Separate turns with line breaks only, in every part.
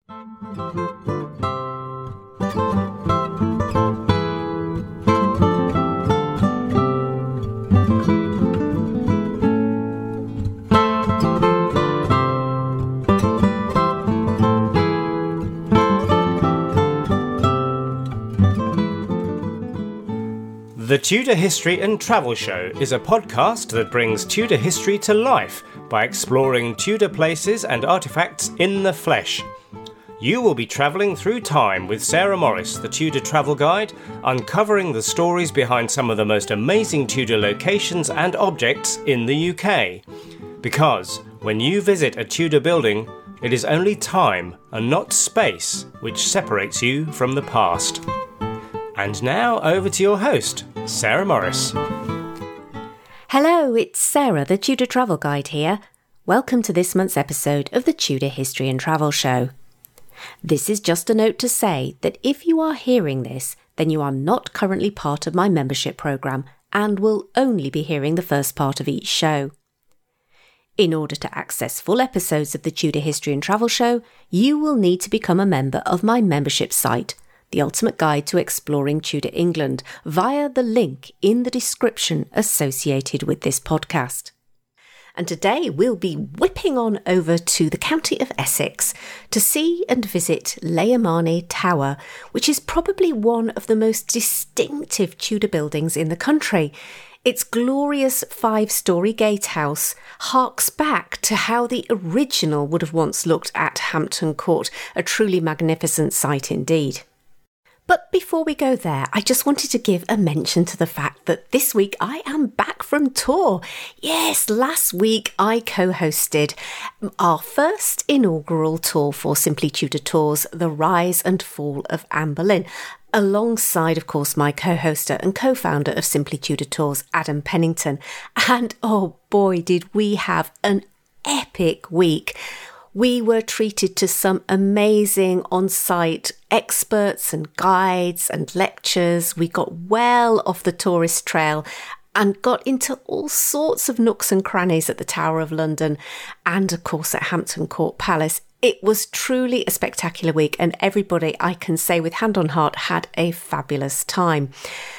The Tudor History and Travel Show is a podcast that brings Tudor history to life by exploring Tudor places and artefacts in the flesh. You will be travelling through time with Sarah Morris, the Tudor travel guide, uncovering the stories behind some of the most amazing Tudor locations and objects in the UK. Because when you visit a Tudor building, it is only time and not space which separates you from the past. And now over to your host, Sarah Morris.
Hello, it's Sarah, the Tudor Travel Guide here. Welcome to this month's episode of the Tudor History and Travel Show. This is just a note to say that if you are hearing this, then you are not currently part of my membership programme and will only be hearing the first part of each show. In order to access full episodes of the Tudor History and Travel Show, you will need to become a member of my membership site, The Ultimate Guide to Exploring Tudor England, via the link in the description associated with this podcast. And today we'll be whipping on over to the county of Essex to see and visit Layer Marney Tower, which is probably one of the most distinctive Tudor buildings in the country. Its glorious 5-storey gatehouse harks back to how the original would have once looked at Hampton Court, a truly magnificent sight indeed. But before we go there, I just wanted to give a mention to the fact that this week I am back from tour. Yes, last week I co-hosted our first inaugural tour for Simply Tudor Tours, The Rise and Fall of Anne Boleyn, alongside, of course, my co-hoster and co-founder of Simply Tudor Tours, Adam Pennington. And oh boy, did we have an epic week. We were treated to some amazing on-site experts and guides and lectures. We got well off the tourist trail and got into all sorts of nooks and crannies at the Tower of London and, of course, at Hampton Court Palace. It was truly a spectacular week, and everybody, I can say with hand on heart, had a fabulous time.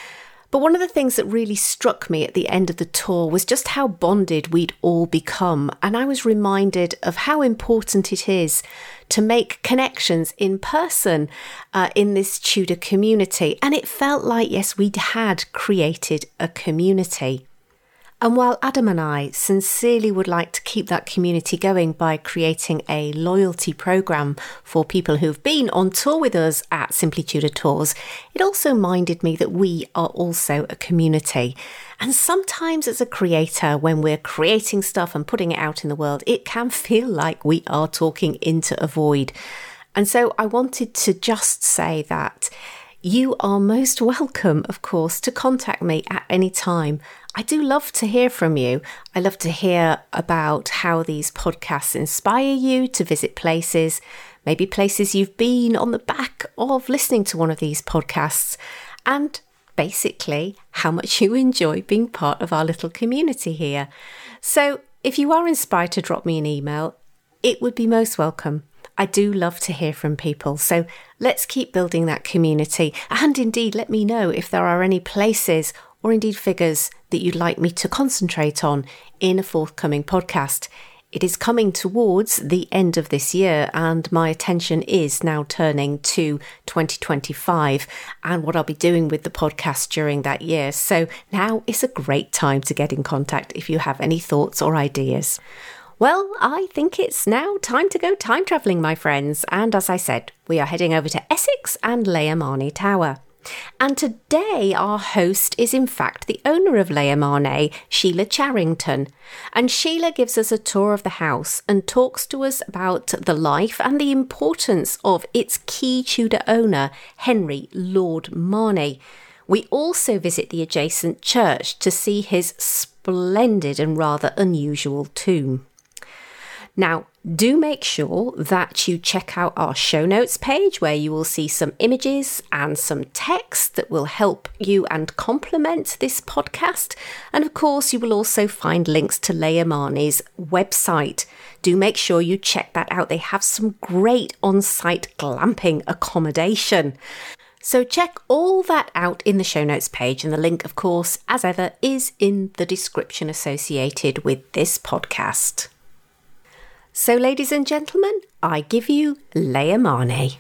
But one of the things that really struck me at the end of the tour was just how bonded we'd all become. And I was reminded of how important it is to make connections in person in this Tudor community. And it felt like, yes, we had created a community. And while Adam and I sincerely would like to keep that community going by creating a loyalty programme for people who've been on tour with us at Simply Tudor Tours, it also minded me that we are also a community. And sometimes as a creator, when we're creating stuff and putting it out in the world, it can feel like we are talking into a void. And so I wanted to just say that you are most welcome, of course, to contact me at any time. I do love to hear from you. I love to hear about how these podcasts inspire you to visit places, maybe places you've been on the back of listening to one of these podcasts, and basically how much you enjoy being part of our little community here. So if you are inspired to drop me an email, it would be most welcome. I do love to hear from people, so let's keep building that community, and indeed let me know if there are any places or indeed figures that you'd like me to concentrate on in a forthcoming podcast. It is coming towards the end of this year, and my attention is now turning to 2025 and what I'll be doing with the podcast during that year. So now is a great time to get in contact if you have any thoughts or ideas. Well, I think it's now time to go time travelling, my friends. And as I said, we are heading over to Essex and Layer Marney Tower. And today our host is in fact the owner of Layer Marney, Sheila Charrington. And Sheila gives us a tour of the house and talks to us about the life and the importance of its key Tudor owner, Henry Lord Marney. We also visit the adjacent church to see his splendid and rather unusual tomb. Now, do make sure that you check out our show notes page where you will see some images and some text that will help you and complement this podcast. And of course, you will also find links to Leia Marnie's website. Do make sure you check that out. They have some great on-site glamping accommodation. So check all that out in the show notes page, and the link, of course, as ever, is in the description associated with this podcast. So, ladies and gentlemen, I give you Leia Marnie.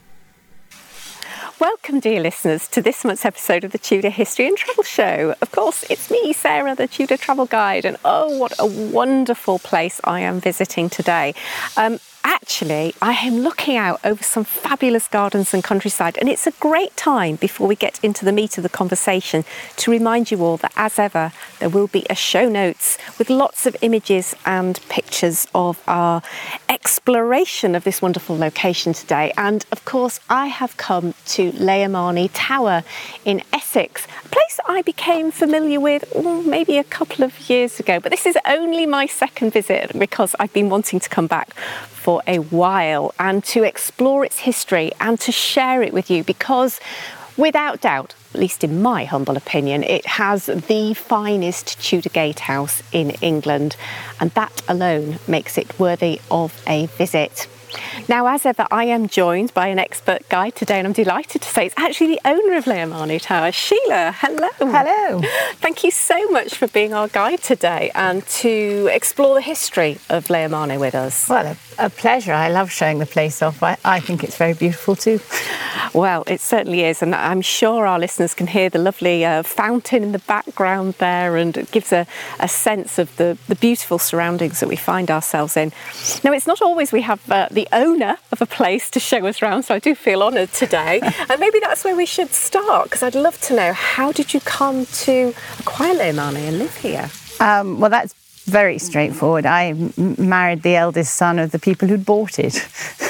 Welcome, dear listeners, to this month's episode of the Tudor History and Travel Show. Of course, it's me, Sarah, the Tudor Travel Guide, and oh, what a wonderful place I am visiting today. Actually, I am looking out over some fabulous gardens and countryside, and it's a great time before we get into the meat of the conversation to remind you all that, as ever, there will be a show notes with lots of images and pictures of our exploration of this wonderful location today. And of course, I have come to Leia Marnie Tower in Essex, a place I became familiar with maybe a couple of years ago, but this is only my second visit because I've been wanting to come back for a while and to explore its history and to share it with you, because without doubt, at least in my humble opinion, it has the finest Tudor gatehouse in England, and that alone makes it worthy of a visit. Now, as ever, I am joined by an expert guide today, and I'm delighted to say it's actually the owner of Leia Marnie Tower, Sheila. Hello.
Hello.
Thank you so much for being our guide today and to explore the history of Leia Marnie with us.
Well, a pleasure. I love showing the place off. I think it's very beautiful too.
Well, it certainly is, and I'm sure our listeners can hear the lovely fountain in the background there, and it gives a sense of the beautiful surroundings that we find ourselves in. Now, it's not always we have the owner of a place to show us around, so I do feel honoured today. And maybe that's where we should start, because I'd love to know, how did you come to acquire Leia Marnie and live here?
Well, that's very straightforward. I married the eldest son of the people who'd bought it.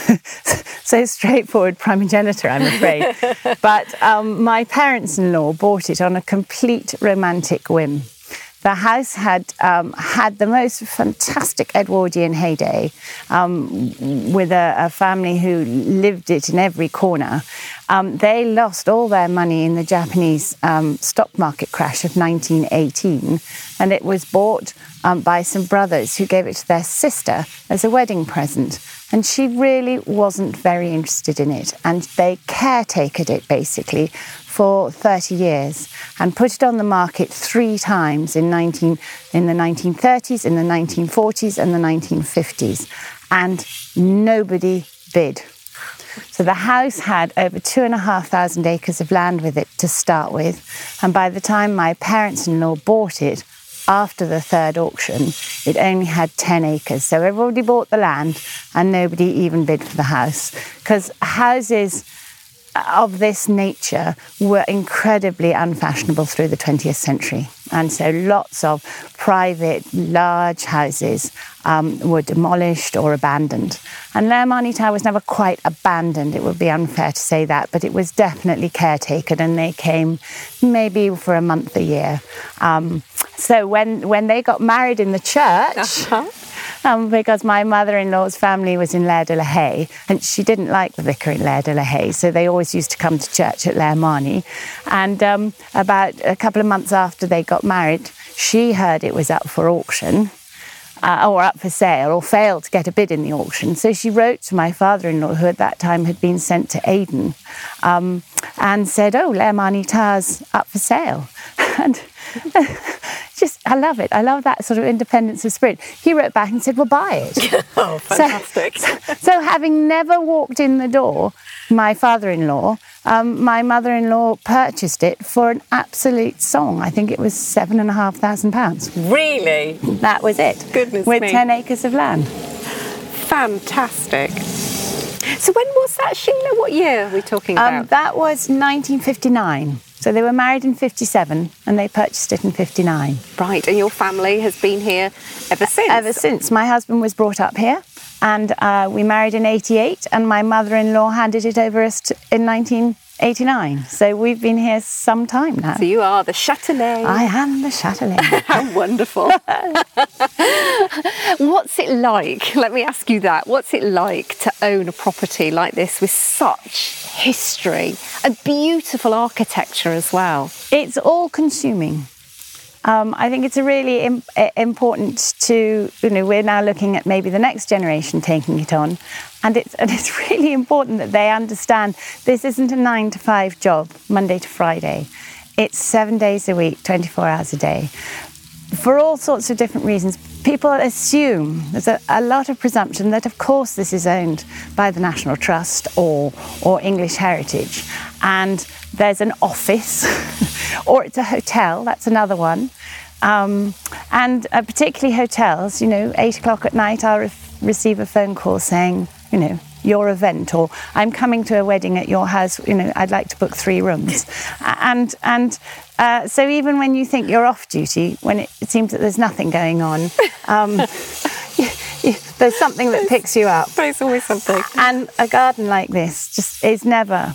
So straightforward, primogenitor, I'm afraid. But my parents-in-law bought it on a complete romantic whim. The house had had the most fantastic Edwardian heyday, with a family who lived it in every corner. They lost all their money in the Japanese stock market crash of 1918, and it was bought by some brothers who gave it to their sister as a wedding present. And she really wasn't very interested in it, and they caretakered it basically for 30 years and put it on the market 3 times in the 1930s, in the 1940s and the 1950s, and nobody bid. So the house had over 2,500 acres of land with it to start with, and by the time my parents-in-law bought it, after the third auction, it only had 10 acres. So everybody bought the land and nobody even bid for the house, because houses of this nature were incredibly unfashionable through the 20th century. And so lots of private, large houses were demolished or abandoned. And Leia Marnie Tower was never quite abandoned. It would be unfair to say that, but it was definitely caretaken, and they came maybe for a month a year. So when they got married in the church, because my mother-in-law's family was in Lair de la Haye, and she didn't like the vicar in Lair de la Haye, so they always used to come to church at Leia Marnie. And about a couple of months after they got married, she heard it was up for auction, or up for sale, or failed to get a bid in the auction. So she wrote to my father-in-law, who at that time had been sent to Aden, and said, "Oh, Leia Marnie Tower's up for sale." And I love it. I love that sort of independence of spirit. He wrote back and said, "Well, buy it."
Oh, fantastic.
So having never walked in the door, my father-in-law, my mother-in-law purchased it for an absolute song. I think it was £7,500.
Really?
That was it.
Goodness
with
me.
10 acres of land.
Fantastic. So when was that, Sheila? What year are we talking about?
That was 1959. So they were married in 57 and they purchased it in 59.
Right, and your family has been here ever since?
Ever since. My husband was brought up here, and we married in 88, and my mother-in-law handed it over us in 89. So we've been here some time now.
So you are the Châtelet.
I am the Châtelet.
How wonderful. What's it like? Let me ask you that. What's it like to own a property like this with such history, a beautiful architecture as well?
It's all consuming. I think it's a really important to, we're now looking at maybe the next generation taking it on. And it's really important that they understand this isn't a 9-to-5 job, Monday to Friday. It's 7 days a week, 24 hours a day. For all sorts of different reasons, people assume, there's a lot of presumption that of course this is owned by the National Trust or English Heritage. And there's an office or it's a hotel, that's another one. And particularly hotels, 8 o'clock at night, I'll receive a phone call saying, your event, or I'm coming to a wedding at your house, I'd like to book 3 rooms. So even when you think you're off duty, when it seems that there's nothing going on, there's something that picks you up.
There's always something.
And a garden like this just is never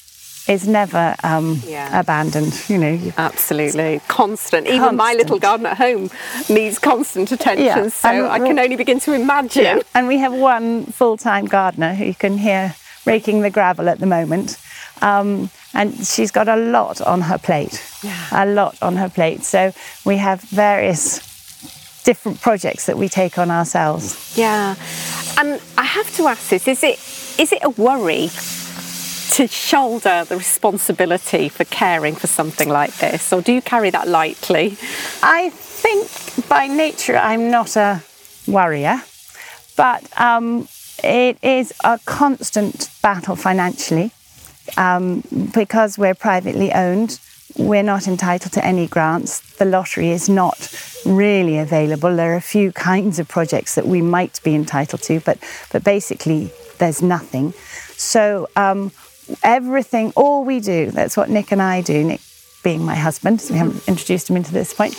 abandoned,
Absolutely. Constant. Even my little garden at home needs constant attention, so I can only begin to imagine.
Yeah. And we have one full-time gardener who you can hear raking the gravel at the moment. And she's got a lot on her plate. A lot on her plate. So we have various different projects that we take on ourselves.
Yeah. And I have to ask this, is it a worry to shoulder the responsibility for caring for something like this, or do you carry that lightly?
I think by nature I'm not a worrier, but it is a constant battle financially. Because we're privately owned, we're not entitled to any grants. The lottery is not really available. There are a few kinds of projects that we might be entitled to, but basically there's nothing. So everything, all we do, that's what Nick and I do, Nick being my husband, so we haven't introduced him into this point,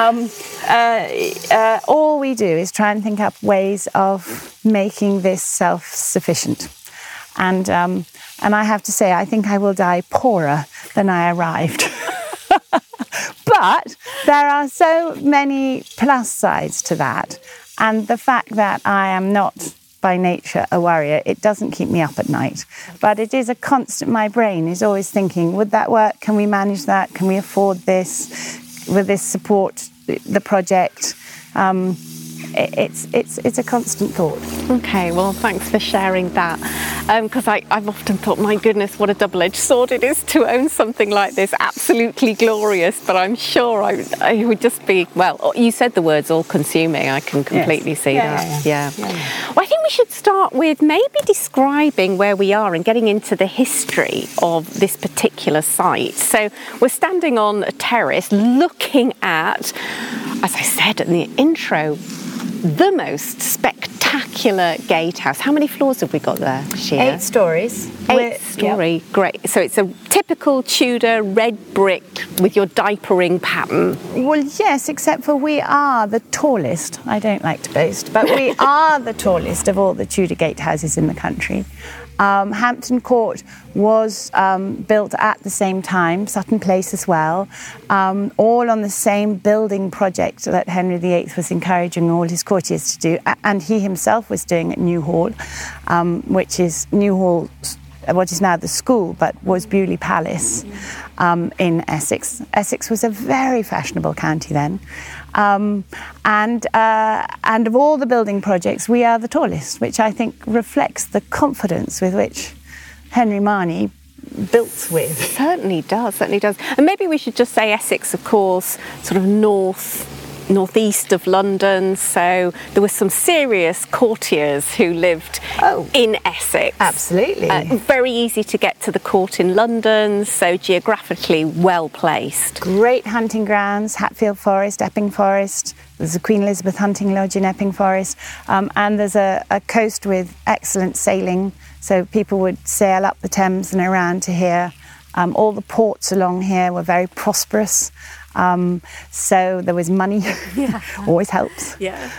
all we do is try and think up ways of making this self-sufficient. And I have to say, I think I will die poorer than I arrived. But there are so many plus sides to that. And the fact that I am not by nature a worrier, it doesn't keep me up at night. But it is a constant, my brain is always thinking, would that work? Can we manage that? Can we afford this? Will this support the project? It's a constant thought.
Okay, well, thanks for sharing that. Because I've often thought, my goodness, what a double-edged sword it is to own something like this. Absolutely glorious, but I'm sure I would just be, well, you said the words all-consuming. I can completely see that. Yeah. Well, I think we should start with maybe describing where we are and getting into the history of this particular site. So we're standing on a terrace looking at, as I said in the intro, the most spectacular gatehouse. How many floors have we got there, Shia?
8 stories.
8-storey, yep. Great. So it's a typical Tudor red brick with your diapering pattern.
Well, yes, except for we are the tallest. I don't like to boast, but we are the tallest of all the Tudor gatehouses in the country. Hampton Court was built at the same time, Sutton Place as well, all on the same building project that Henry VIII was encouraging all his courtiers to do, and he himself was doing at Newhall, which is Newhall, what is now the school, but was Beaulieu Palace in Essex. Essex was a very fashionable county then. And of all the building projects, we are the tallest, which I think reflects the confidence with which Henry Marney built with.
Certainly does. And maybe we should just say Essex, of course, sort of northeast of London, so there were some serious courtiers who lived in Essex.
Absolutely.
Very easy to get to the court in London, so geographically well placed.
Great hunting grounds, Hatfield Forest, Epping Forest. There's a Queen Elizabeth hunting lodge in Epping Forest, and there's a coast with excellent sailing, so people would sail up the Thames and around to here. All the ports along here were very prosperous. So there was money, always helps.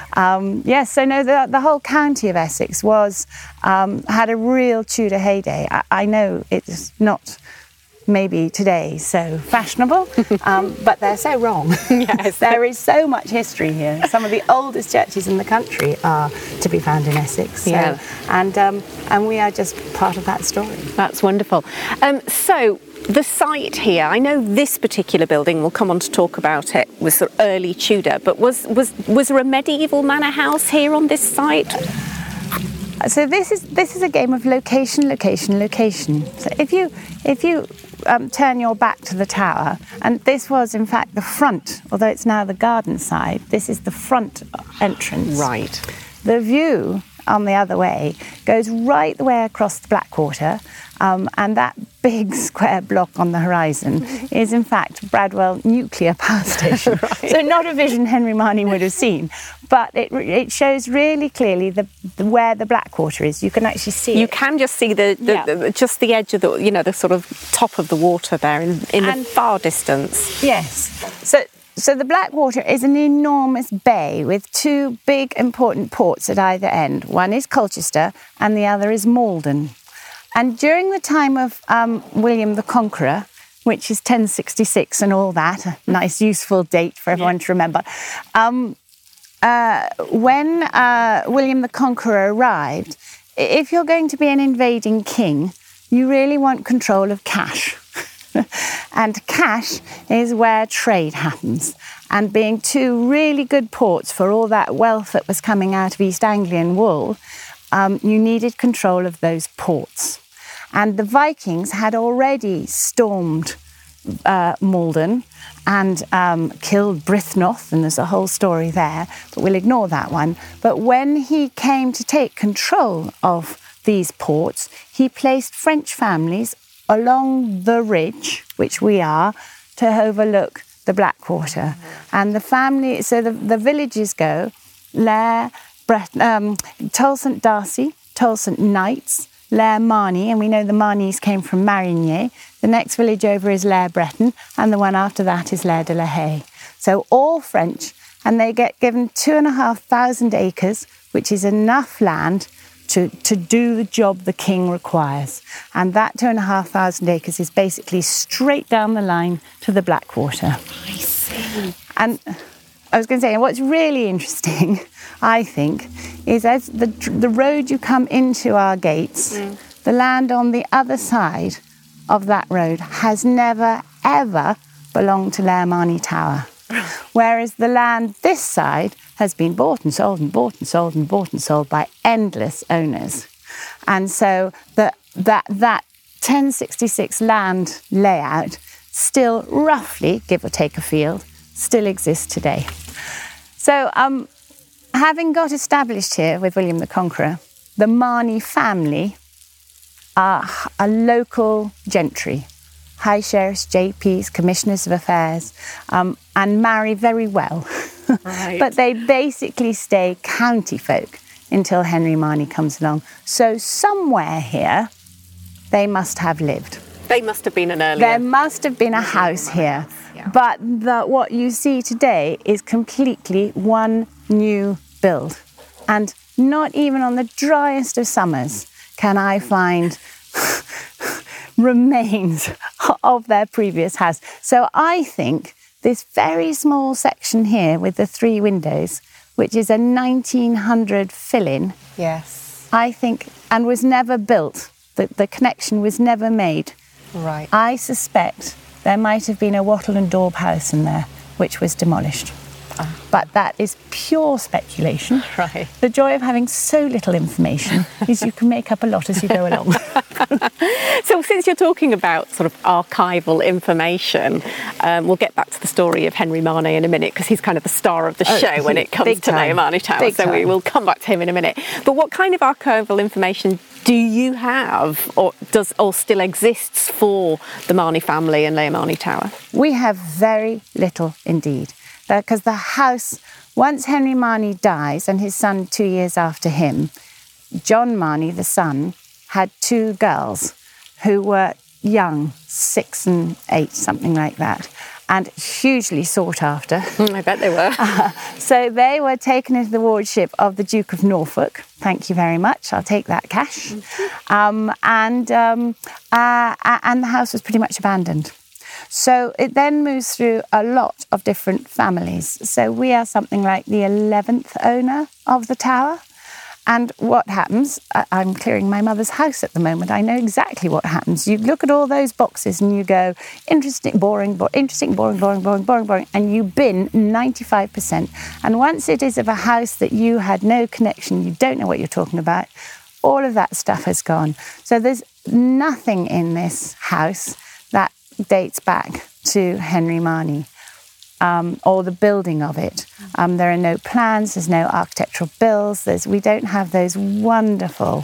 So no, the whole county of Essex was had a real Tudor heyday. I know it's not maybe today so fashionable, but they're so wrong.
Yes.
There is so much history here. Some of the oldest churches in the country are to be found in Essex. So,
Yeah.
and we are just part of that story.
That's wonderful. So the site here, I know this particular building, we'll come on to talk about it, was sort of early Tudor, but was there a medieval manor house here on this site?
So this is a game of location, location, location. So if you turn your back to the tower, and this was in fact the front, although it's now the garden side, this is the front entrance.
Right.
The view on the other way goes right the way across the Blackwater, and that big square block on the horizon is in fact Bradwell Nuclear Power Station.
Right.
So not a vision Henry Marney would have seen, but it shows really clearly where the Blackwater is. You can actually see
You
it.
can just see just the edge of the sort of top of the water there in the far distance.
Yes. So the Blackwater is an enormous bay with two big important ports at either end. One is Colchester and the other is Malden. And during the time of William the Conqueror, which is 1066 and all that, a nice useful date for everyone to remember, when William the Conqueror arrived, if you're going to be an invading king, you really want control of cash. And cash is where trade happens. And being two really good ports for all that wealth that was coming out of East Anglian wool, you needed control of those ports. And the Vikings had already stormed Malden and killed Brythnoth, and there's a whole story there, but we'll ignore that one. But when he came to take control of these ports, he placed French families along the ridge, which we are, to overlook the Blackwater. And the family, so the villages go, Lair, Tol St Darcy, Tol St Knights, Lair Marney, and we know the Marneys came from Marigny. The next village over is Lair Breton, and the one after that is Lair de la Haye. So all French, and they get given 2,500 acres, which is enough land to do the job the king requires. And that 2,500 acres is basically straight down the line to the Blackwater.
I see.
And I was going to say, what's really interesting, I think, is as the road you come into our gates, the land on the other side of that road has never, ever belonged to Lair Marney Tower. Whereas the land this side has been bought and sold and bought and sold and bought and sold by endless owners. And so that 1066 land layout still roughly, give or take a field, still exists today. So having got established here with William the Conqueror, the Marney family are a local gentry, high sheriffs, JPs, commissioners of affairs, and marry very well.
Right.
But they basically stay county folk until Henry Marney comes along. So somewhere here, they must have lived.
They must have been an earlier.
There must have been a house here.
Yeah.
But what you see today is completely one new build. And not even on the driest of summers can I find remains of their previous house. So I think this very small section here with the 3 windows, which is a 1900 fill-in,
Yes.
I think, and was never built, the connection was never made.
Right.
I suspect there might have been a wattle and daub house in there, which was demolished. But that is pure speculation.
Right.
The joy of having so little information is you can make up a lot as you go along.
So since you're talking about sort of archival information, we'll get back to the story of Henry Marney in a minute, because he's kind of the star of the show when it comes to Lair Marney Tower.
Big
so we
time.
will come back to him in a minute. But what kind of archival information do you have, or still exists for the Marney family and Lair Marney Tower?
We have very little indeed. Because the house, once Henry Marney dies and his son 2 years after him, John Marney, the son, had 2 girls who were young, 6 and 8, something like that. and hugely sought after.
I bet they were.
So they were taken into the wardship of the Duke of Norfolk. Thank you very much. I'll take that cash. And the house was pretty much abandoned. So it then moves through a lot of different families. So we are something like the 11th owner of the tower. And what happens, I'm clearing my mother's house at the moment, I know exactly what happens. You look at all those boxes and you go, interesting, boring, interesting, boring, and you bin 95%. And once it is of a house that you had no connection, you don't know what you're talking about, all of that stuff has gone. So there's nothing in this house that dates back to Henry Marney. Or the building of it. There are no plans, there's no architectural bills, we don't have those wonderful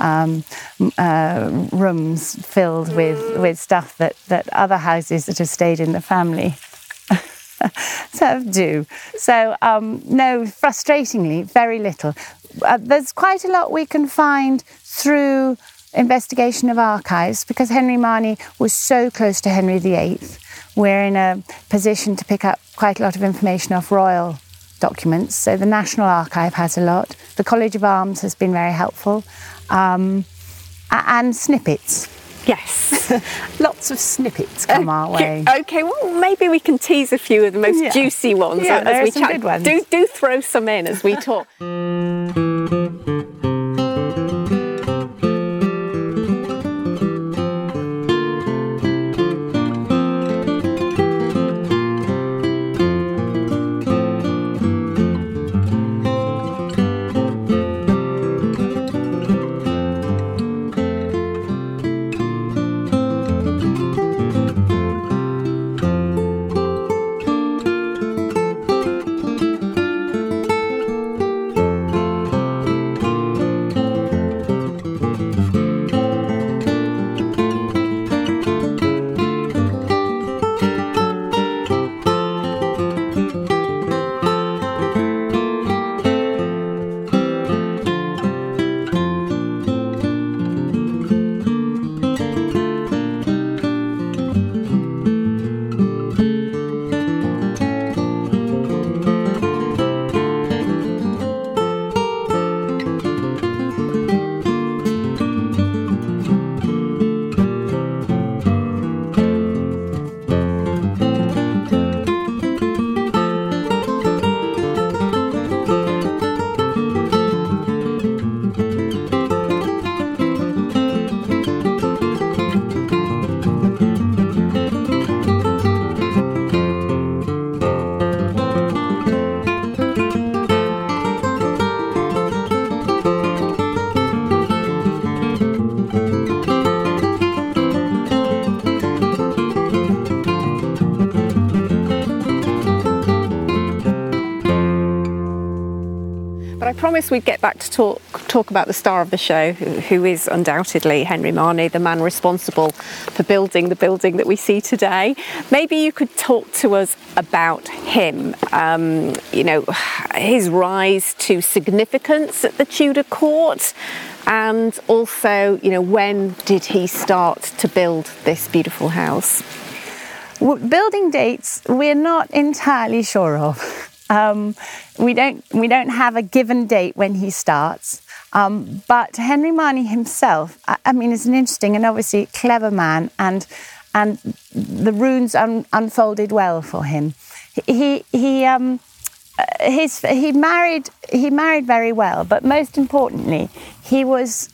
rooms filled with stuff that other houses that have stayed in the family sort of do. So, no, frustratingly, very little. There's quite a lot we can find through investigation of archives, because Henry Marney was so close to Henry VIII. We're in a position to pick up quite a lot of information off royal documents. So the National Archive has a lot. The College of Arms has been very helpful. And snippets.
Yes.
Lots of snippets come our way.
Okay, well, maybe we can tease a few of the most juicy ones as we chat.
Good ones.
Do throw some in as we talk. I promised we'd get back to talk about the star of the show, who is undoubtedly Henry Marney, the man responsible for building the building that we see today. Maybe you could talk to us about him, his rise to significance at the Tudor court, and also, when did he start to build this beautiful house?
Building dates we're not entirely sure of. We don't have a given date when he starts, but Henry Marney himself, is an interesting and obviously clever man, and the runes unfolded well for him. He married very well, but most importantly, he was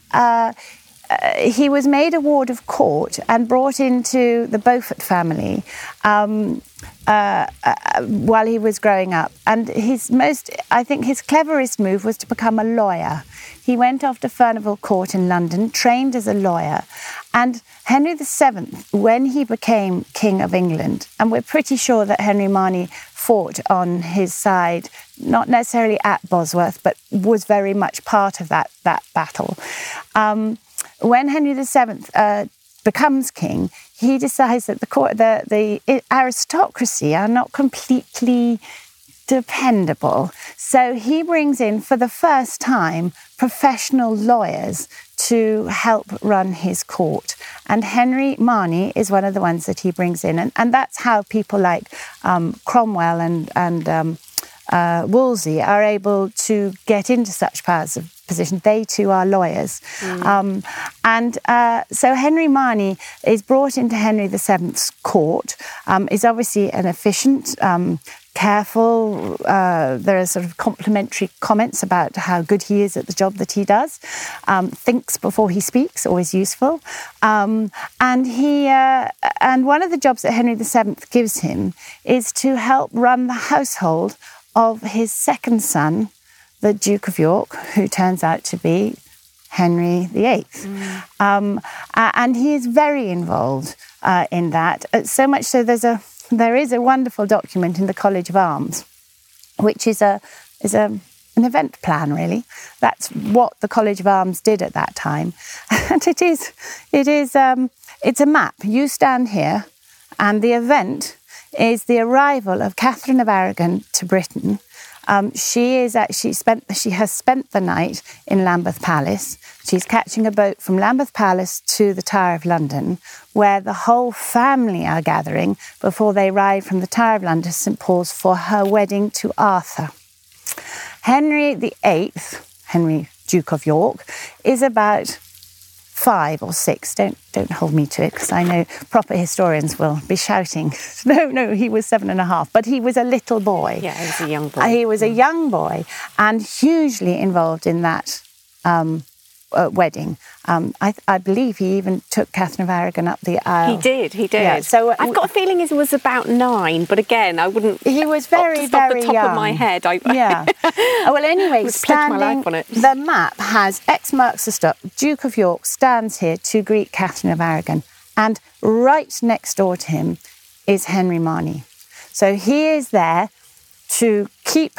made a ward of court and brought into the Beaufort family while he was growing up. And his cleverest move was to become a lawyer. He went off to Furnivall Court in London, trained as a lawyer. And Henry VII, when he became King of England, and we're pretty sure that Henry Marney fought on his side, not necessarily at Bosworth, but was very much part of that battle. When Henry VII becomes king, he decides that the aristocracy are not completely dependable. So he brings in, for the first time, professional lawyers to help run his court. And Henry Marney is one of the ones that he brings in. And that's how people like Cromwell and Wolsey are able to get into such powers of position. They too are lawyers. So Henry Marney is brought into Henry VII's court, is obviously an efficient, careful, there are sort of complimentary comments about how good he is at the job that he does, thinks before he speaks, always useful. And one of the jobs that Henry VII gives him is to help run the household of his second son, the Duke of York, who turns out to be Henry VIII. And he is very involved in that, so much so there is a wonderful document in the College of Arms, which is an event plan, really. That's what the College of Arms did at that time. And it's a map. You stand here, and the event is the arrival of Catherine of Aragon to Britain. She has spent the night in Lambeth Palace. She's catching a boat from Lambeth Palace to the Tower of London, where the whole family are gathering before they ride from the Tower of London to St Paul's for her wedding to Arthur. Henry VIII, Henry Duke of York, is about 5 or 6. Don't hold me to it, because I know proper historians will be shouting, no, he was 7.5, but he was a little boy.
Yeah, he was a young boy.
He was a young boy and hugely involved in that wedding. I believe he even took Catherine of Aragon up the aisle.
He did.
Yeah, so
I've got a feeling he was about 9, but again, I wouldn't...
He was very, very young.
Off the top of my head.
Yeah. Well, anyway,
my life on it.
The map has X marks the spot. Duke of York stands here to greet Catherine of Aragon. And right next door to him is Henry Marney. So he is there to keep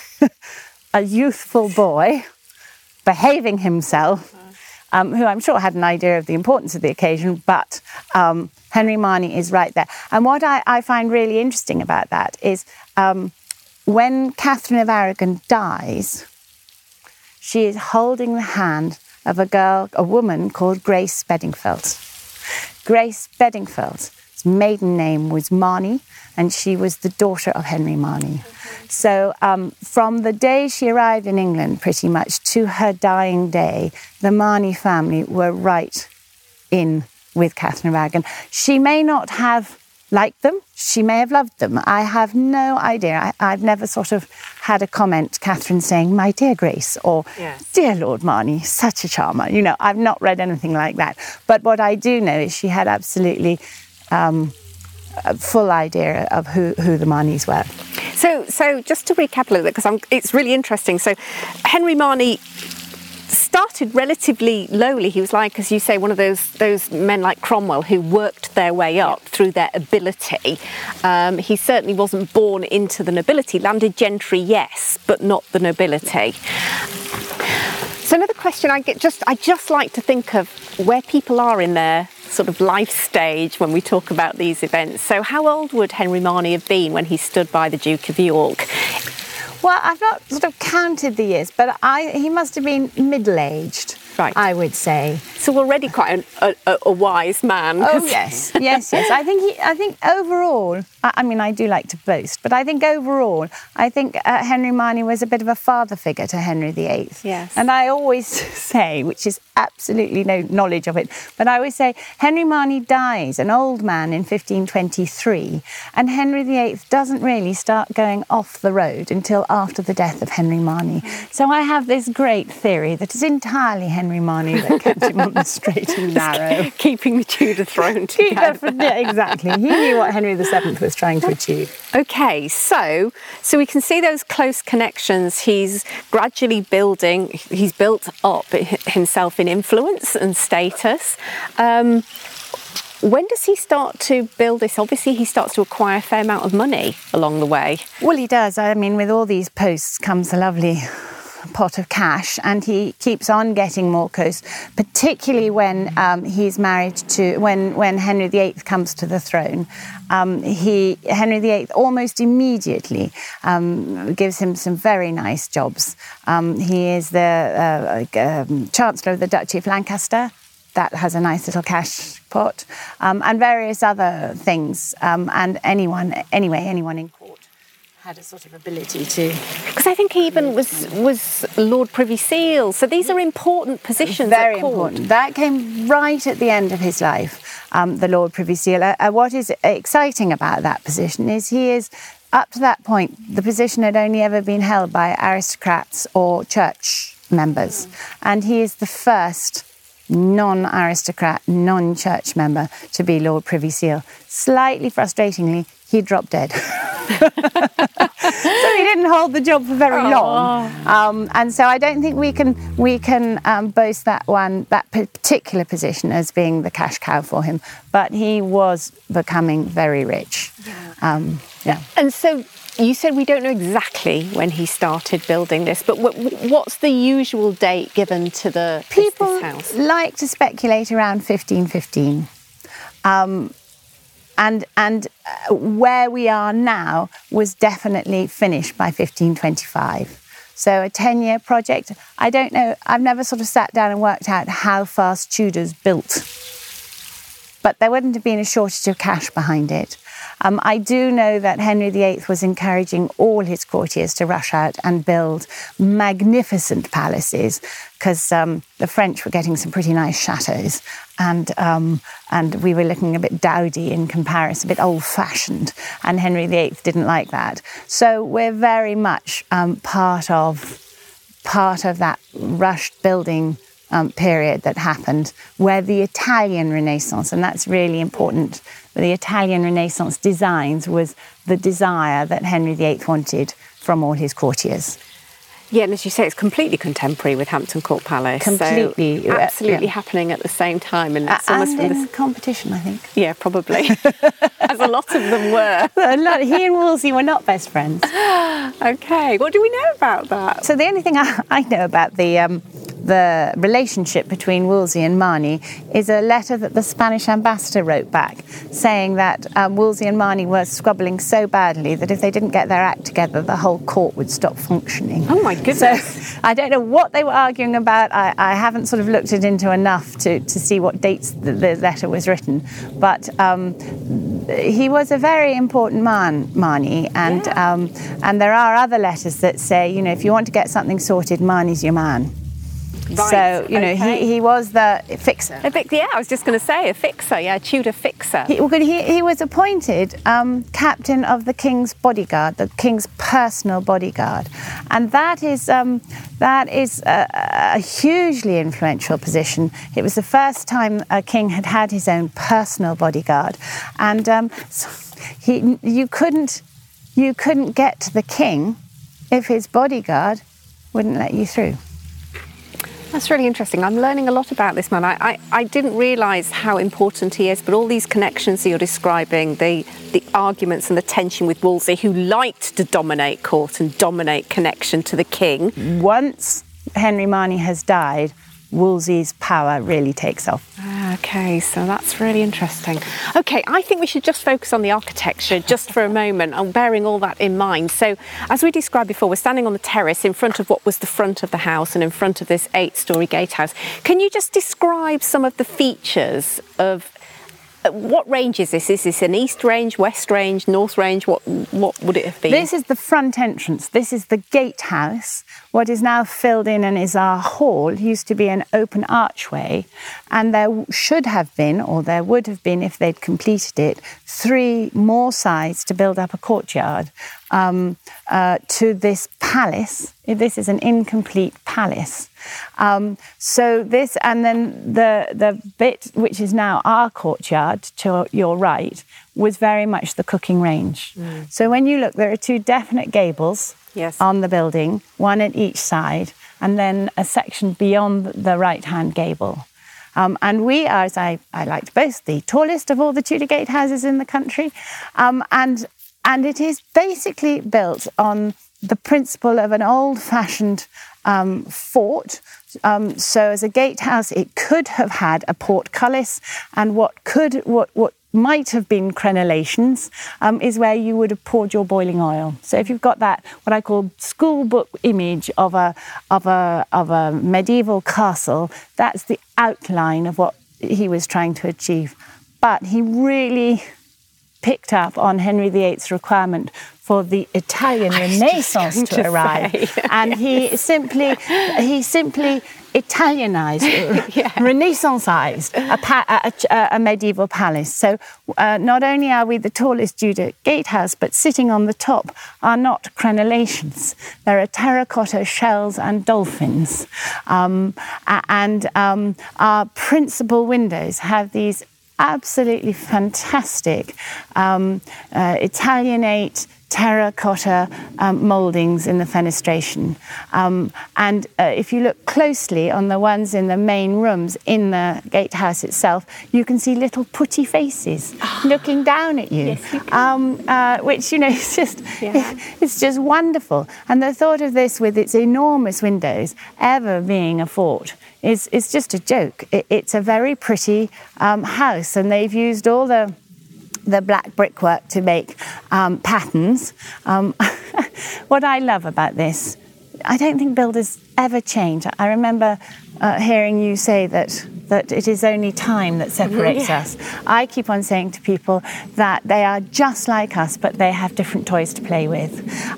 a youthful boy behaving himself, who I'm sure had an idea of the importance of the occasion, but Henry Marney is right there. And what I find really interesting about that is when Catherine of Aragon dies, she is holding the hand of a woman called Grace Bedingfeld. Grace Bedingfeld's maiden name was Marney, and she was the daughter of Henry Marney. So from the day she arrived in England, pretty much, to her dying day, the Marney family were right in with Catherine of Aragon. She may not have liked them. She may have loved them. I have no idea. I've never sort of had a comment, Catherine saying, "My dear Grace," or
yes,
"Dear Lord Marney, such a charmer." You know, I've not read anything like that. But what I do know is she had absolutely a full idea of who the Marneys were.
So just to recap a little bit, because it's really interesting. So Henry Marney started relatively lowly. He was like, as you say, one of those men like Cromwell who worked their way up through their ability. He certainly wasn't born into the nobility. Landed gentry, yes, but not the nobility. So another question I just like to think of where people are in their sort of life stage when we talk about these events. So how old would Henry Marney have been when he stood by the Duke of York?
Well, I've not sort of counted the years, but he must have been middle-aged,
right,
I would say.
So already quite a wise man.
Oh, yes. I think overall, I mean, I do like to boast, but I think overall, Henry Marney was a bit of a father figure to Henry VIII.
Yes.
And I always say, which is absolutely no knowledge of it, but I always say Henry Marney dies an old man in 1523, and Henry VIII doesn't really start going off the road until after the death of Henry Marney. So I have this great theory that it's entirely Henry Marney that kept him on the straight and narrow.
Keeping the Tudor throne together.
Yeah, exactly. He knew what Henry VII was trying to achieve.
Okay, so we can see those close connections. He's gradually he's built up himself in influence and status. When does he start to build this? Obviously, he starts to acquire a fair amount of money along the way. Well,
he does. I mean, with all these posts comes a lovely pot of cash, and he keeps on getting more posts, particularly when he's married to, when Henry VIII comes to the throne. Henry VIII almost immediately gives him some very nice jobs. He is the Chancellor of the Duchy of Lancaster. that has a nice little cash pot, and various other things. And anyone in court had a sort of ability to...
Because I think he even was Lord Privy Seal. So these are important positions
Very
at court.
important. That came right at the end of his life, the Lord Privy Seal. What is exciting about that position is he is, up to that point, the position had only ever been held by aristocrats or church members. And he is the first non-aristocrat, non-church member to be Lord Privy Seal. Slightly frustratingly, he dropped dead. So he didn't hold the job for very long. And so I don't think we can boast that particular position as being the cash cow for him. But he was becoming very rich.
And so you said we don't know exactly when he started building this, but what's the usual date given to this house?
People like to speculate around 1515. And where we are now was definitely finished by 1525. So a 10-year project. I don't know, I've never sort of sat down and worked out how fast Tudors built. But there wouldn't have been a shortage of cash behind it. I do know that Henry VIII was encouraging all his courtiers to rush out and build magnificent palaces, because the French were getting some pretty nice chateaux, and we were looking a bit dowdy in comparison, a bit old-fashioned, and Henry VIII didn't like that. So we're very much part of that rushed building period that happened, where the Italian Renaissance, and that's really important, the Italian Renaissance designs was the desire that Henry VIII wanted from all his courtiers.
Yeah, and as you say, it's completely contemporary with Hampton Court Palace.
Completely.
So absolutely happening at the same time. And it's almost
in competition, I think.
Yeah, probably. As a lot of them were.
He and Wolsey were not best friends.
Okay, what do we know about that?
So the only thing I know about the relationship between Wolsey and Marney is a letter that the Spanish ambassador wrote back, saying that Wolsey and Marney were squabbling so badly that if they didn't get their act together, the whole court would stop functioning.
Oh my goodness.
So I don't know what they were arguing about. I haven't sort of looked it into enough to see what dates the letter was written. But he was a very important man, Marney, and there are other letters that say, if you want to get something sorted, Marney's your man.
Right.
So, he was the fixer.
I was just going to say, a fixer, a Tudor fixer.
He was appointed captain of the King's bodyguard, the King's personal bodyguard. And that is a hugely influential position. It was the first time a king had his own personal bodyguard. And you couldn't get to the king if his bodyguard wouldn't let you through.
That's really interesting. I'm learning a lot about this man. I didn't realise how important he is, but all these connections that you're describing, the arguments and the tension with Wolsey, who liked to dominate court and dominate connection to the king.
Once Henry Marney has died, Wolsey's power really takes off.
Okay, so that's really interesting. Okay, I think we should just focus on the architecture just for a moment, and bearing all that in mind. So, as we described before, we're standing on the terrace in front of what was the front of the house and in front of this 8-storey gatehouse. Can you just describe some of the features of what range is this? Is this an east range, west range, north range? What would it have been?
This is the front entrance. This is the gatehouse. What is now filled in and is our hall used to be an open archway, and there should have been, or there would have been if they'd completed it, 3 more sides to build up a courtyard to this palace. This is an incomplete palace. So this, and then the bit which is now our courtyard to your right was very much the cooking range. So when you look, there are 2 definite gables on the building, one at each side, and then a section beyond the right-hand gable. And we are, as I like to boast, the tallest of all the Tudor gatehouses in the country. And it is basically built on the principle of an old-fashioned fort. So as a gatehouse, it could have had a portcullis, and what might have been crenellations is where you would have poured your boiling oil. So if you've got that, what I call school book image of a medieval castle, that's the outline of what he was trying to achieve. But he really picked up on Henry VIII's requirement for the Italian Renaissance to arrive, and he simply Italianized, Renaissanceized a medieval palace. So not only are we the tallest Tudor gatehouse, but sitting on the top are not crenellations. There are terracotta shells and dolphins, and our principal windows have these absolutely fantastic Italianate terracotta mouldings in the fenestration. And if you look closely on the ones in the main rooms in the gatehouse itself, you can see little putty faces looking down at you,
yes, you can.
which, you know, it's just wonderful. And the thought of this with its enormous windows ever being a fort is just a joke. It's a very pretty house, and they've used all the black brickwork to make patterns. What I love about this, I don't think builders ever change. I remember hearing you say that it is only time that separates us. I keep on saying to people that they are just like us, but they have different toys to play with.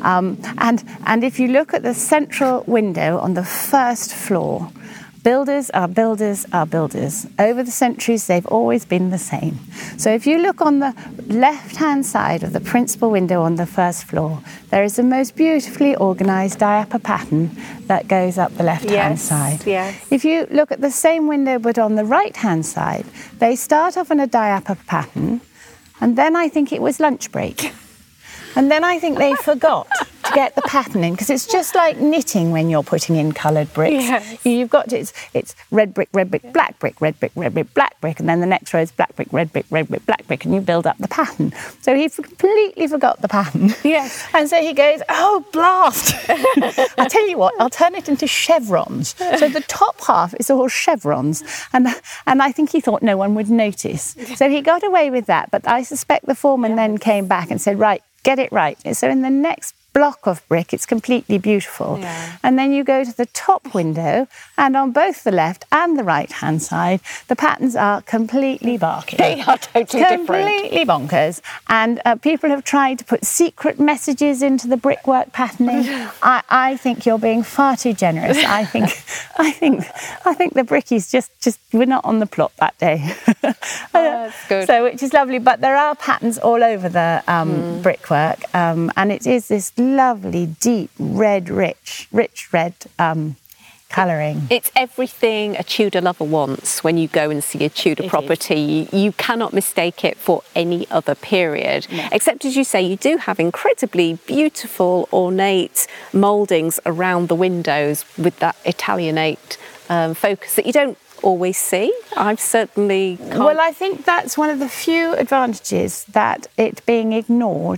And if you look at the central window on the first floor, builders are builders are builders. Over the centuries, they've always been the same. So if you look on the left-hand side of the principal window on the first floor, there is the most beautifully organised diaper pattern that goes up the left-hand side.
Yes.
If you look at the same window but on the right-hand side, they start off on a diaper pattern, and then I think it was lunch break. And then I think they forgot to get the pattern in, because it's just like knitting when you're putting in coloured bricks.
Yes.
You've got it's red brick, black brick, red brick, black brick, and then the next row is black brick, black brick, and you build up the pattern. So he completely forgot the pattern.
Yes.
And so he goes, oh, blast! I'll tell you what, I'll turn it into chevrons. So the top half is all chevrons, and I think he thought no one would notice. So he got away with that, but I suspect the foreman then came back and said, right, get it right. So in the next block of brick, it's completely beautiful. Yeah. And then you go to the top window, and on both the left and the right-hand side, the patterns are completely barking.
They are totally different.
Completely bonkers. And people have tried to put secret messages into the brickwork patterning. I think you're being far too generous. I think the brickies just were not on the plot that day.
That's good.
So, which is lovely. But there are patterns all over the brickwork, and it is this lovely, deep, red, rich red colouring.
It's everything a Tudor lover wants when you go and see a Tudor property. You cannot mistake it for any other period. No. Except, as you say, you do have incredibly beautiful, ornate mouldings around the windows with that Italianate focus that you don't always see. I've certainly can't.
Well, I think that's one of the few advantages that it being ignored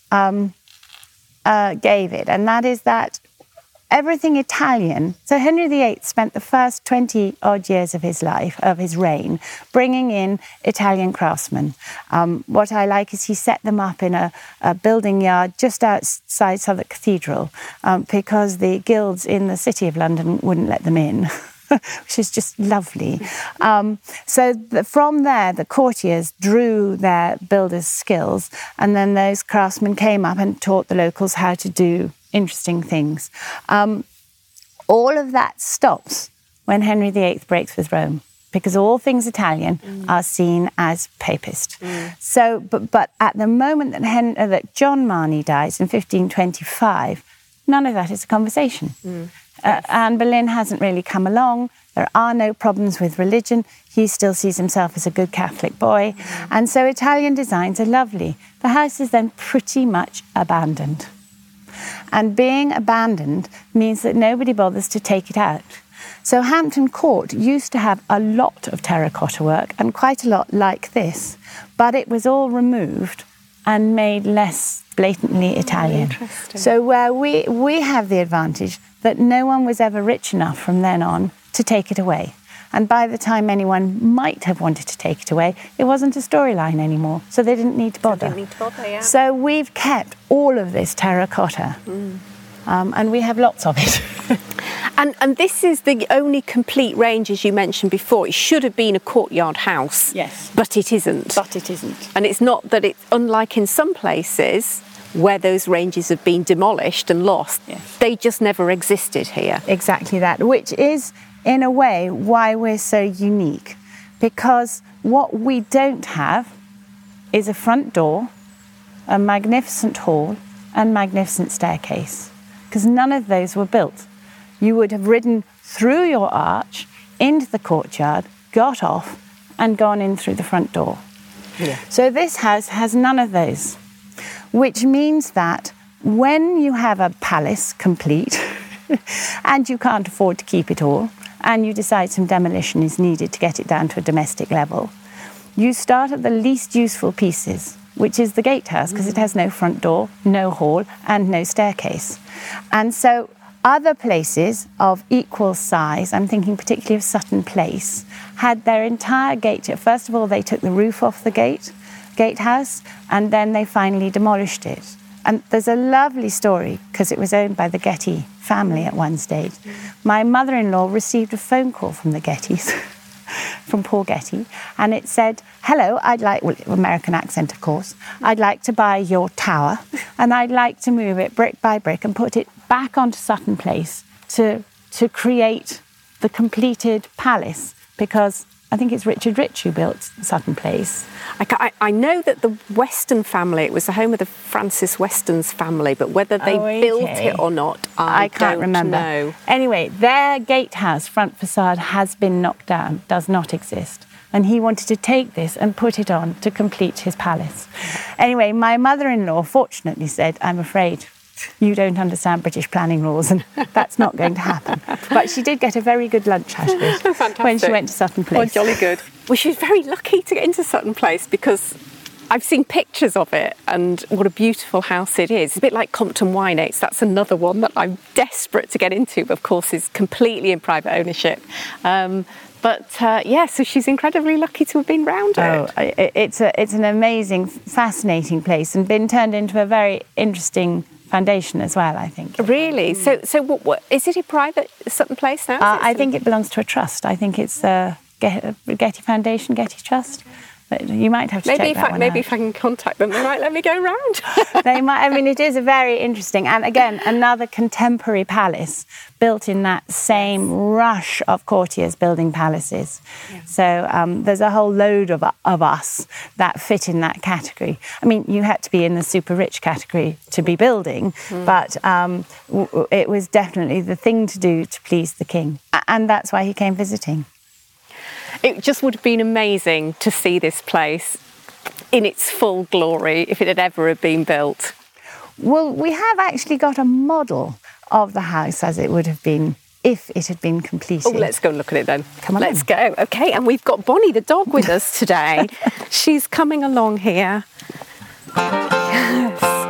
gave it, and that is that everything Italian. So Henry VIII spent the first 20 odd years of his life, of his reign, bringing in Italian craftsmen. What I like is he set them up in a building yard just outside Southwark Cathedral, because the guilds in the City of London wouldn't let them in. Which is just lovely. From there, the courtiers drew their builders' skills, and then those craftsmen came up and taught the locals how to do interesting things. All of that stops when Henry VIII breaks with Rome, because all things Italian are seen as papist. So, but at the moment that John Marney dies in 1525, none of that is a conversation. Anne Boleyn hasn't really come along. There are no problems with religion. He still sees himself as a good Catholic boy. And so Italian designs are lovely. The house is then pretty much abandoned. And being abandoned means that nobody bothers to take it out. So Hampton Court used to have a lot of terracotta work, and quite a lot like this, but it was all removed and made less blatantly Italian. So where we have the advantage that no one was ever rich enough from then on to take it away. And by the time anyone might have wanted to take it away, it wasn't a storyline anymore, so they didn't need to bother. So we've kept all of this terracotta, and we have lots of it.
And this is the only complete range, as you mentioned before. It should have been a courtyard house.
Yes.
But it isn't.
But it isn't.
And it's not that it's unlike in some places where those ranges have been demolished and lost.
Yes.
They just never existed here.
Exactly that, which is, in a way, why we're so unique. Because what we don't have is a front door, a magnificent hall, and magnificent staircase. Because none of those were built. You would have ridden through your arch, into the courtyard, got off, and gone in through the front door.
Yeah.
So this house has none of those, which means that when you have a palace complete and you can't afford to keep it all, and you decide some demolition is needed to get it down to a domestic level, you start at the least useful pieces, which is the gatehouse, because it has no front door, no hall, and no staircase. And so other places of equal size, I'm thinking particularly of Sutton Place, had their entire gate. First of all, they took the roof off the gatehouse, and then they finally demolished it. And there's a lovely story, because it was owned by the Getty family at one stage. My mother-in-law received a phone call from the Gettys, from Paul Getty, and it said, hello, well, American accent, of course, I'd like to buy your tower, and I'd like to move it brick by brick and put it back onto Sutton Place to create the completed palace, because I think it's Richard Rich who built Sutton Place.
I know that the Weston family, it was the home of the Francis Weston's family, but whether they built it or not, I
can't remember.
Know.
Anyway, their gatehouse front facade has been knocked down, does not exist. And he wanted to take this and put it on to complete his palace. Anyway, my mother-in-law fortunately said, I'm afraid you don't understand British planning laws, and that's not going to happen. But she did get a very good lunch out of it when she went to Sutton Place.
Oh, jolly good. Well, she was very lucky to get into Sutton Place, because I've seen pictures of it, and what a beautiful house it is. It's a bit like Compton Wineates. That's another one that I'm desperate to get into, but of course is completely in private ownership. So she's incredibly lucky to have been round it.
It's an amazing, fascinating place, and been turned into a very interesting foundation as well, I think.
Really? So what is it a private Sutton Place now?
I think it belongs to a trust. I think it's Getty Foundation, Getty Trust. But you might have to check that one out.
If I can contact them, they might let me go round.
They might. I mean, it is a very interesting, and again, another contemporary palace built in that same rush of courtiers building palaces. Yeah. So there's a whole load of us that fit in that category. I mean, you had to be in the super rich category to be building, but it was definitely the thing to do to please the king, and that's why he came visiting.
It just would have been amazing to see this place in its full glory if it had ever been built.
Well, we have actually got a model of the house as it would have been if it had been completed.
Oh, let's go and look at it then.
Come on.
Let's go. Okay, and we've got Bonnie the dog with us today. She's coming along here. Yes.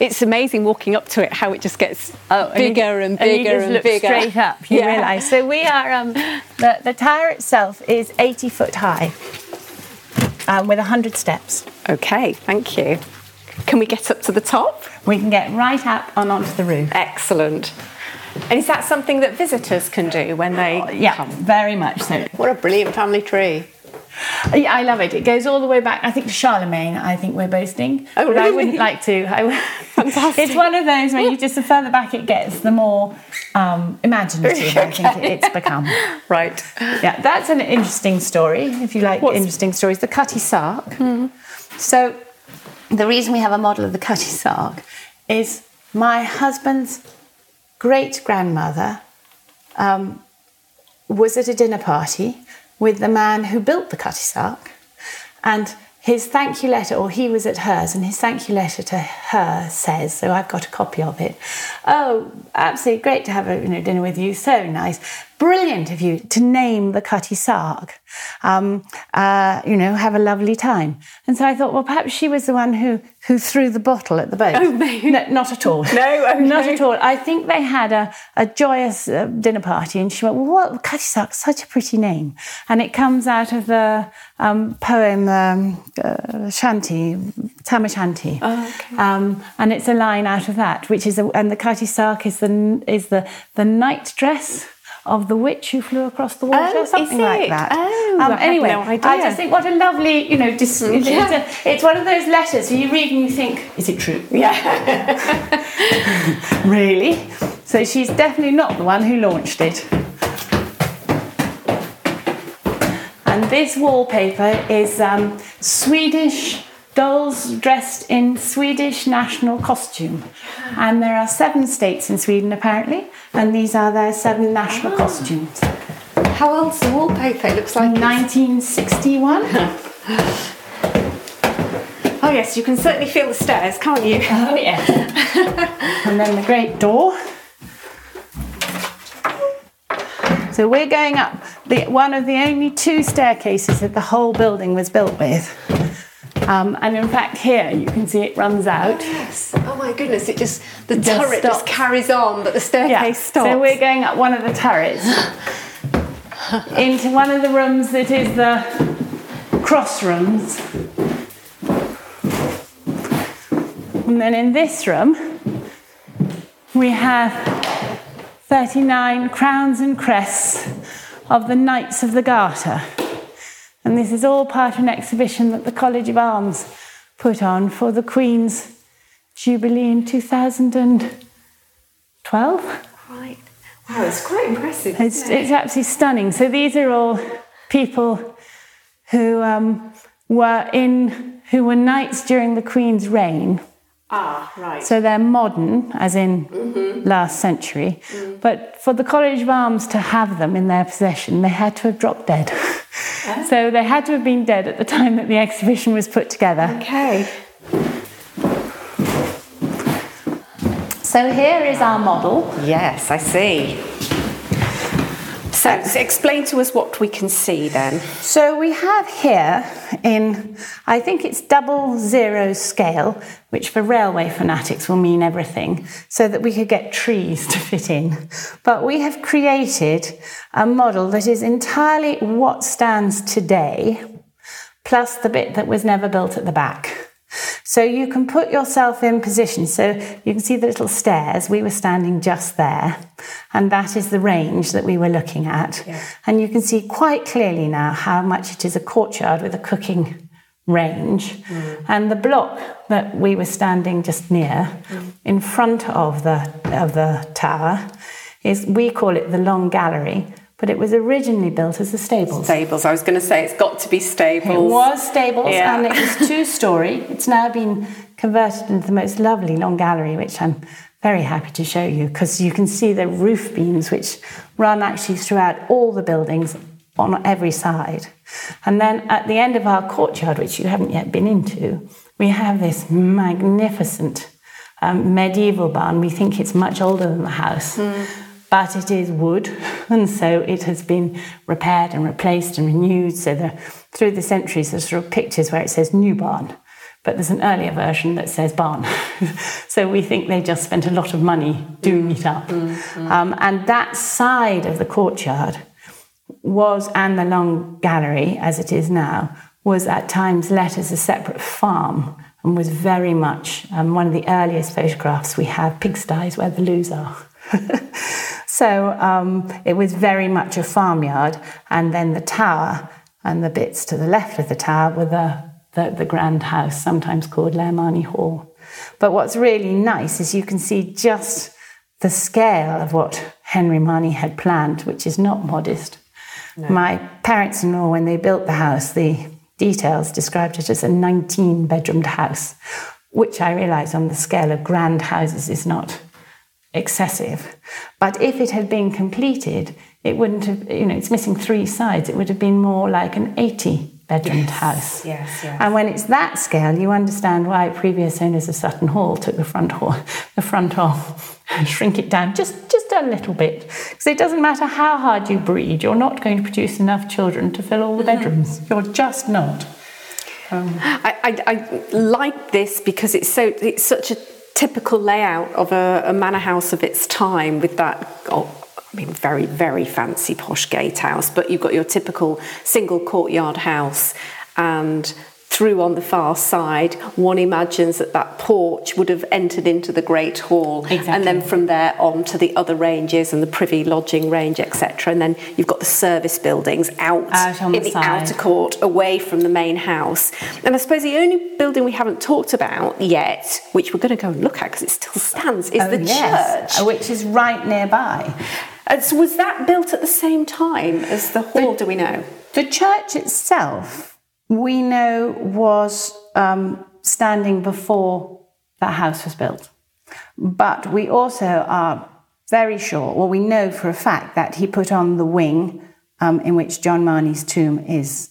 it's amazing walking up to it, how it just gets bigger and bigger
and you just look
bigger.
Straight up, you realise. So we are, the tower itself is 80 foot high with 100 steps.
Okay, thank you. Can we get up to the top?
We can get right up and onto the roof.
Excellent. And is that something that visitors can do when they come?
Very much so.
What a brilliant family tree.
Yeah, I love it. It goes all the way back, I think, to Charlemagne, I think we're boasting.
Oh,
but
really?
I wouldn't like to.
Fantastic.
It's one of those where the further back it gets, the more imaginative I think it's become.
Right.
Yeah, that's an interesting story, if you like interesting stories. The Cutty Sark. Mm-hmm. So the reason we have a model of the Cutty Sark is my husband's great-grandmother was at a dinner party with the man who built the Cutty Sark, and his thank you letter, or he was at hers, and his thank you letter to her says, so I've got a copy of it, "Oh, absolutely great to have a dinner with you, so nice. Brilliant of you to name the Cutty Sark. Have a lovely time." And so I thought, well, perhaps she was the one who threw the bottle at the boat.
Oh, maybe.
No, not at all.
No, okay.
Not at all. I think they had a joyous dinner party, and she went, "Well, what, Cutty Sark, such a pretty name." And it comes out of the poem Shanti, Tam O'Shanti.
Oh, okay.
And it's a line out of that, which is, and the Cutty Sark is the night dress of the witch who flew across the water, something like that.
Oh,
anyway,
no idea.
I just think what a lovely, it's one of those letters you read and you think, is it true?
Yeah.
Really? So she's definitely not the one who launched it. And this wallpaper is Swedish dolls dressed in Swedish national costume. And there are 7 states in Sweden, apparently, and these are their 7 national costumes.
How old's the wallpaper? It looks like
1961.
Oh yes, you can certainly feel the stairs, can't you?
Oh yeah. And then the great door. So we're going up one of the only 2 staircases that the whole building was built with. And in fact, here you can see it runs out.
Yes. Oh my goodness! The turret just carries on, but the staircase stops.
So we're going up one of the turrets into one of the rooms that is the cross rooms, and then in this room we have 39 crowns and crests of the Knights of the Garter. And this is all part of an exhibition that the College of Arms put on for the Queen's Jubilee in 2012.
Right. Wow, it's quite impressive.
It's absolutely stunning. So these are all people who were knights during the Queen's reign.
Ah, right.
So they're modern, as in last century. Mm. But for the College of Arms to have them in their possession, they had to have dropped dead. So they had to have been dead at the time that the exhibition was put together.
Okay.
So here is our model.
Yes, I see. So explain to us what we can see then.
So we have here I think it's 00 scale, which for railway fanatics will mean everything, so that we could get trees to fit in. But we have created a model that is entirely what stands today, plus the bit that was never built at the back. So you can put yourself in position. So you can see the little stairs. We were standing just there. And that is the range that we were looking at. Yeah. And you can see quite clearly now how much it is a courtyard with a cooking range. Mm. And the block that we were standing just near, in front of the tower, we call it the Long Gallery. But it was originally built as a stables.
Stables. I was going to say it's got to be stables.
It was stables,
yeah.
And it was 2-storey. It's now been converted into the most lovely Long Gallery, which I'm very happy to show you, because you can see the roof beams, which run actually throughout all the buildings on every side. And then at the end of our courtyard, which you haven't yet been into, we have this magnificent medieval barn. We think it's much older than the house. Mm. But it is wood, and so it has been repaired and replaced and renewed. So through the centuries, there's sort of pictures where it says new barn, but there's an earlier version that says barn. So we think they just spent a lot of money doing it up. And that side of the courtyard was, and the long gallery, as it is now, was at times let as a separate farm, and was very much, one of the earliest photographs we have, pigsties where the loos are. So it was very much a farmyard, and then the tower and the bits to the left of the tower were the grand house, sometimes called Lair Marney Hall. But what's really nice is you can see just the scale of what Henry Marney had planned, which is not modest. No. My parents-in-law, when they built the house, the details described it as a 19-bedroomed house, which I realise on the scale of grand houses is not excessive. But if it had been completed, it wouldn't have, it's missing 3 sides. It would have been more like an 80-bedroomed house.
Yes.
And when it's that scale, you understand why previous owners of Sutton Hall took the front hall, shrink it down just a little bit. Because it doesn't matter how hard you breed, you're not going to produce enough children to fill all the bedrooms. You're just not.
I like this because it's such a typical layout of a manor house of its time, with that, very, very fancy posh gatehouse, but you've got your typical single courtyard house, and through on the far side, one imagines that porch would have entered into the Great Hall.
Exactly.
And then from there on to the other ranges and the privy lodging range, etc. And then you've got the service buildings out
on
in the outer court, away from the main house. And I suppose the only building we haven't talked about yet, which we're going to go and look at because it still stands, is the church.
Which is right nearby.
So was that built at the same time as the hall, do we know?
The church itself, we know, was standing before that house was built. But we also are very sure, we know for a fact that he put on the wing in which John Marney's tomb is.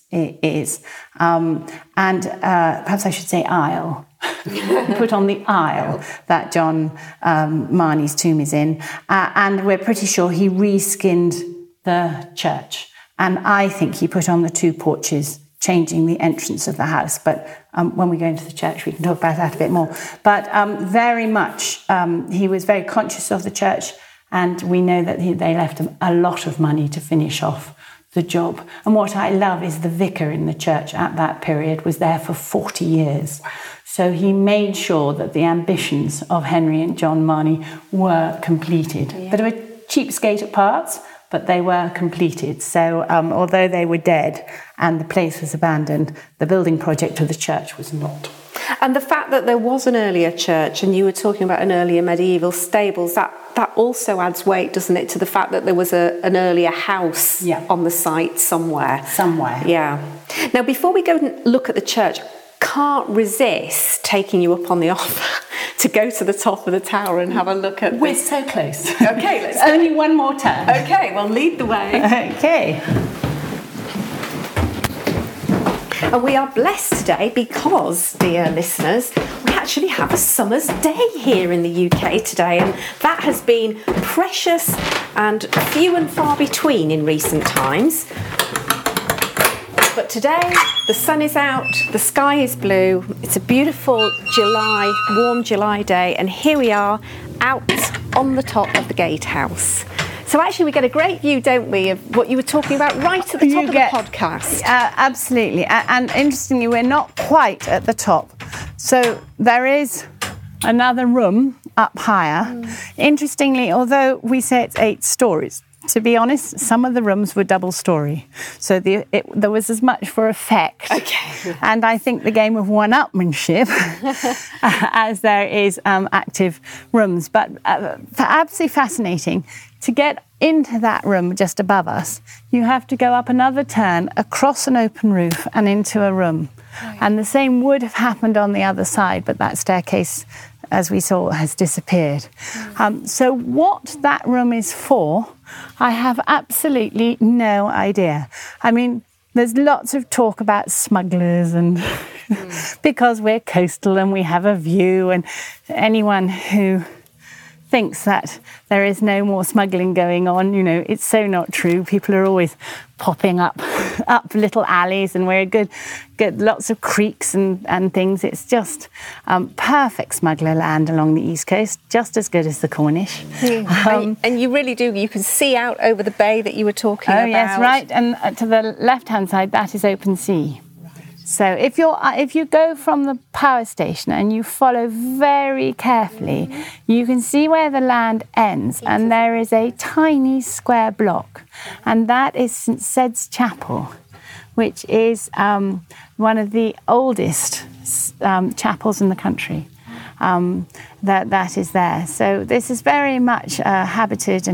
And perhaps I should say aisle. Put on the aisle that John Marney's tomb is in. And we're pretty sure he reskinned the church. And I think he put on the 2 porches, changing the entrance of the house. But when we go into the church, we can talk about that a bit more. But very much, he was very conscious of the church, and we know that they left him a lot of money to finish off the job. And what I love is the vicar in the church at that period was there for 40 years. So he made sure that the ambitions of Henry and John Marney were completed. Yeah. Bit of a cheapskate at parts, but they were completed. So although they were dead and the place was abandoned, the building project of the church was not.
And the fact that there was an earlier church, and you were talking about an earlier medieval stables, that also adds weight, doesn't it, to the fact that there was an earlier house on the site somewhere. Yeah. Now, before we go and look at the church, can't resist taking you up on the offer to go to the top of the tower and have a look at
We're so close.
Okay, let's go.
Only one more turn.
Okay, well, lead the way.
Okay.
And we are blessed today because, dear listeners, we actually have a summer's day here in the UK today, and that has been precious and few and far between in recent times. But today, the sun is out, the sky is blue, it's a beautiful warm July day, and here we are out on the top of the gatehouse. So actually we get a great view, don't we, of what you were talking about right at the top of the podcast.
Absolutely. And interestingly, we're not quite at the top. So there is another room up higher. Interestingly, although we say it's 8 stories, to be honest, some of the rooms were double-storey. So there was as much for effect.
Okay.
And I think the game of one-upmanship as there is active rooms. But absolutely fascinating. To get into that room just above us, you have to go up another turn, across an open roof and into a room. Right. And the same would have happened on the other side, but that staircase, as we saw, has disappeared. So what that room is for, I have absolutely no idea. I mean, there's lots of talk about smugglers and because we're coastal and we have a view, and anyone who thinks that there is no more smuggling going on. You know, it's so not true. People are always popping up little alleys, and we're good lots of creeks and things. It's just perfect smuggler land along the East Coast, just as good as the Cornish.
And you really do. You can see out over the bay that you were talking about.
Oh yes, right. And to the left-hand side, that is open sea. So if you go from the power station and you follow very carefully, you can see where the land ends, and there is a tiny square block, and that is St Sed's Chapel, which is one of the oldest chapels in the country. That is there. So this is very much a habited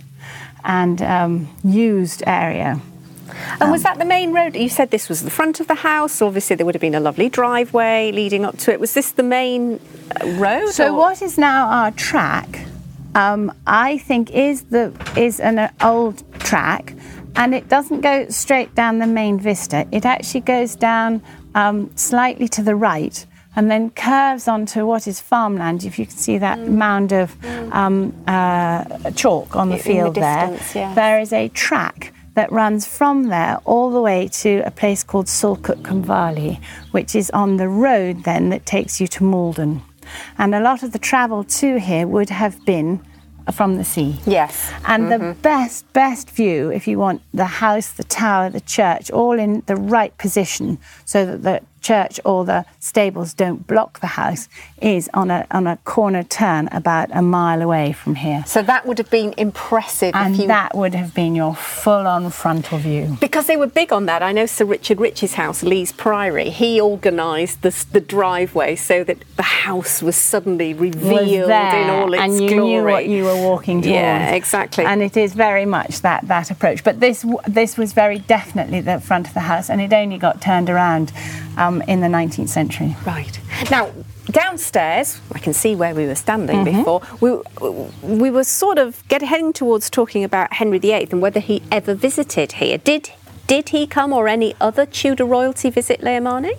and used area.
And was that the main road? You said this was the front of the house. Obviously, there would have been a lovely driveway leading up to it. Was this the main road?
So what is now our track, I think, is an old track, and it doesn't go straight down the main vista. It actually goes down slightly to the right, and then curves onto what is farmland. If you can see that mound of chalk on the field
distance,
there,
yes.
There is a track that runs from there all the way to a place called Sulcook Valley, which is on the road then that takes you to Malden. And a lot of the travel to here would have been from the sea.
Yes.
And the best view, if you want the house, the tower, the church, all in the right position so that the church or the stables don't block the house, is on a corner turn about a mile away from here.
So that would have been impressive.
And that would have been your full-on frontal view.
Because they were big on that. I know Sir Richard Rich's house, Lees Priory, he organised the driveway so that the house was suddenly revealed in all its
and you
glory.
knew what you were walking towards.
Yeah, exactly.
And it is very much that approach. But this was very definitely the front of the house, and it only got turned around in the 19th century.
Right. Now, downstairs, I can see where we were standing before, we were sort of heading towards talking about Henry VIII and whether he ever visited here. Did he come, or any other Tudor royalty visit Leomani?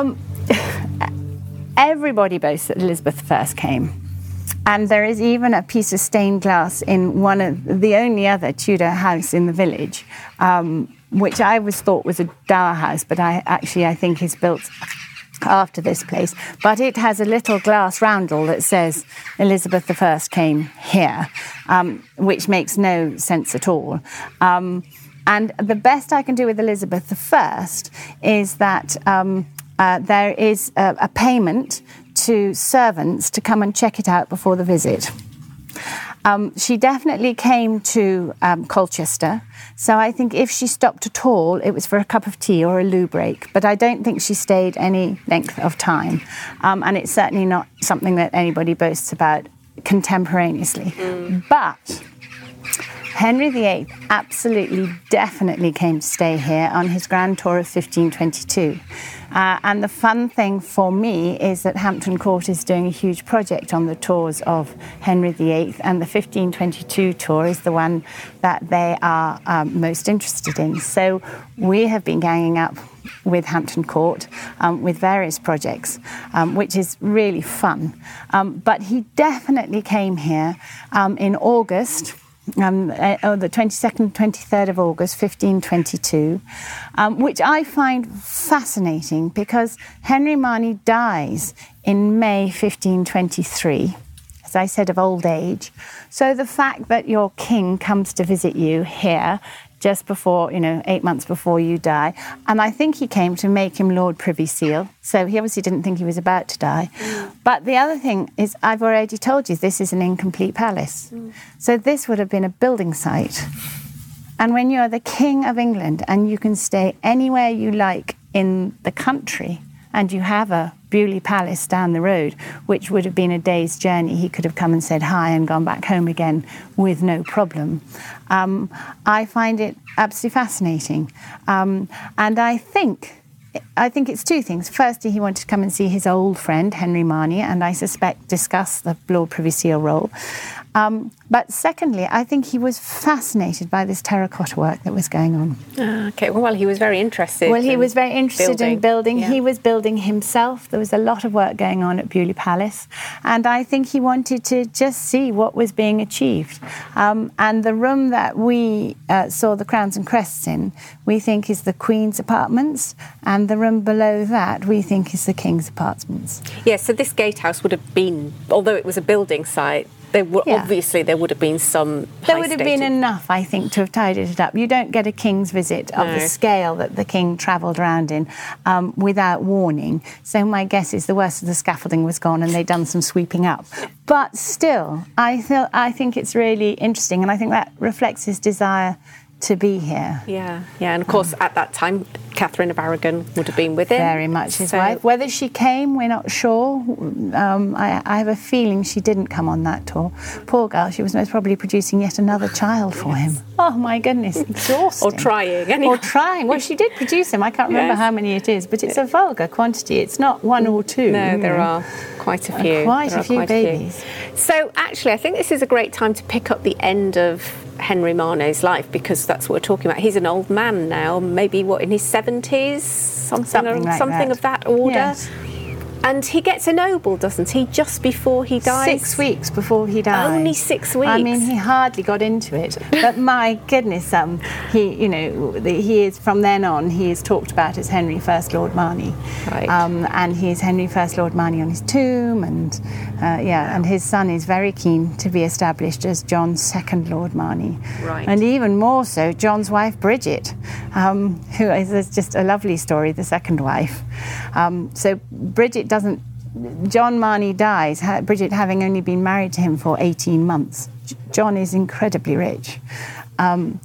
Everybody boasts that Elizabeth I came. And there is even a piece of stained glass in one of the only other Tudor house in the village, which I always thought was a dower house, but I think is built after this place. But it has a little glass roundel that says Elizabeth I came here, which makes no sense at all. And the best I can do with Elizabeth I is that there is a payment to servants to come and check it out before the visit. She definitely came to Colchester, so I think if she stopped at all, it was for a cup of tea or a loo break, but I don't think she stayed any length of time, and it's certainly not something that anybody boasts about contemporaneously. But Henry VIII absolutely, definitely came to stay here on his grand tour of 1522. And the fun thing for me is that Hampton Court is doing a huge project on the tours of Henry VIII, and the 1522 tour is the one that they are most interested in. So we have been ganging up with Hampton Court with various projects, which is really fun. But he definitely came here in August, the 22nd, 23rd of August, 1522, which I find fascinating because Henry Marney dies in May 1523, as I said, of old age. So the fact that your king comes to visit you here just before, 8 months before you die. And I think he came to make him Lord Privy Seal. So he obviously didn't think he was about to die. But the other thing is, I've already told you, this is an incomplete palace. So this would have been a building site. And when you're the King of England and you can stay anywhere you like in the country, and you have a Beaulieu Palace down the road, which would have been a day's journey, he could have come and said hi and gone back home again with no problem. I find it absolutely fascinating. And I think it's two things. Firstly, he wanted to come and see his old friend, Henry Marney, and I suspect discuss the Lord Privy Seal role. But secondly, I think he was fascinated by this terracotta work that was going on.
Okay, well, he was very interested.
Well, he was very interested in building.
Yeah.
He was building himself. There was a lot of work going on at Beaulieu Palace. And I think he wanted to just see what was being achieved. And the room that we saw the crowns and crests in, we think is the Queen's apartments. And the room below that, we think is the King's apartments.
Yes, so this gatehouse would have been, although it was a building site, obviously there would have been some
There would have been enough, I think, to have tidied it up. You don't get a king's visit of the scale that the king travelled around in without warning. So my guess is the worst of the scaffolding was gone and they'd done some sweeping up. But still, I think it's really interesting, and I think that reflects his desire to be here.
Yeah, and of course at that time Catherine of Aragon would have been with him.
Very much his wife. Whether she came, we're not sure. I have a feeling she didn't come on that tour. Poor girl, she was most probably producing yet another child for him. Oh my goodness, exhausting.
Or trying, anyway.
Or trying. Well, she did produce him. I can't remember how many it is, but it's a vulgar quantity. It's not one or two.
No, there are quite a few.
Quite a few babies.
So actually, I think this is a great time to pick up the end of Henry Marno's life, because that's what we're talking about. He's an old man now, maybe in his 70s, something of that order.
Yes.
And he gets ennobled, doesn't he, just before he dies?
6 weeks before he died.
Only 6 weeks.
I mean, he hardly got into it. But my goodness, he is, from then on, he is talked about as Henry First Lord Marney.
Right.
And he is Henry First Lord Marney on his tomb, and and his son is very keen to be established as John Second Lord Marney.
Right.
And even more so, John's wife Bridget, who is just a lovely story, the second wife. So Bridget John Marney dies, Bridget having only been married to him for 18 months. John is incredibly rich. And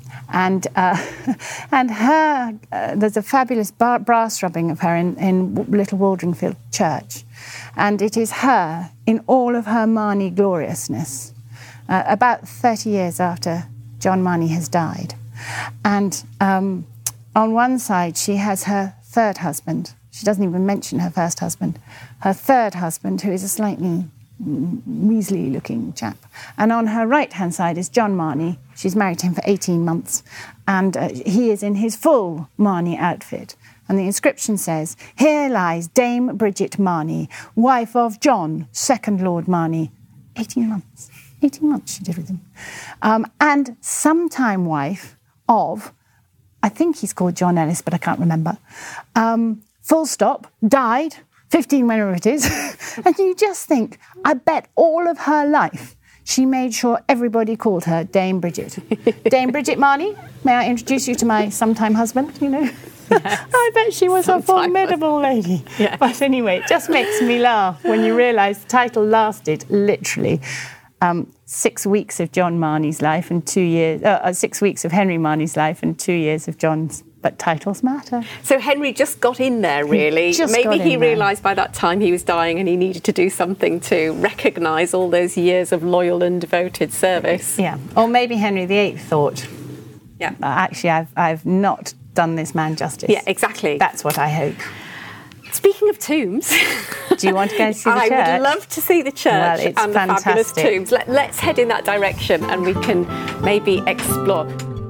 her, there's a fabulous brass rubbing of her in Little Waldringfield Church. And it is her, in all of her Marney gloriousness, about 30 years after John Marney has died. And on one side, she has her third husband. She doesn't even mention her first husband. Her third husband, who is a slightly weaselly-looking chap. And on her right-hand side is John Marney. She's married to him for 18 months. And he is in his full Marney outfit. And the inscription says, "Here lies Dame Bridget Marney, wife of John, Second Lord Marney." 18 months. 18 months she did with him. And sometime wife of, I think he's called John Ellis, but I can't remember. Full stop, died, 15 whenever it is. And you just think, I bet all of her life she made sure everybody called her Dame Bridget. Dame Bridget Marney, may I introduce you to my sometime husband, Yes. I bet she was a formidable lady. Yes. But anyway, it just makes me laugh when you realise the title lasted literally 6 weeks of John Marney's life and 2 years, 6 weeks of Henry Marney's life and 2 years of John's. But titles matter.
So Henry just got in there, really. Maybe he realised by that time he was dying and he needed to do something to recognise all those years of loyal and devoted service.
Yeah. Or maybe Henry VIII thought, actually, I've not done this man justice.
Yeah, exactly.
That's what I hope.
Speaking of tombs...
Do you want to go see the church?
I would love to see the church and the fabulous tombs. Let's head in that direction and we can maybe explore.